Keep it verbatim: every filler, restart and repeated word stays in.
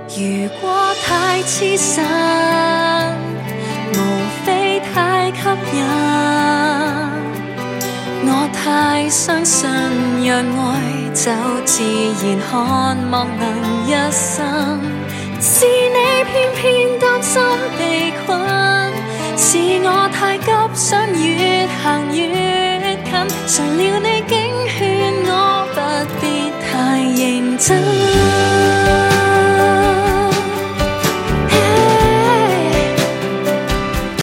如果太痴身，無非太吸引。我太相信，讓愛就自然，渴望能一生。是你偏偏擔心被困，是我太急想越行越近。誰料你竟勸我不必太認真。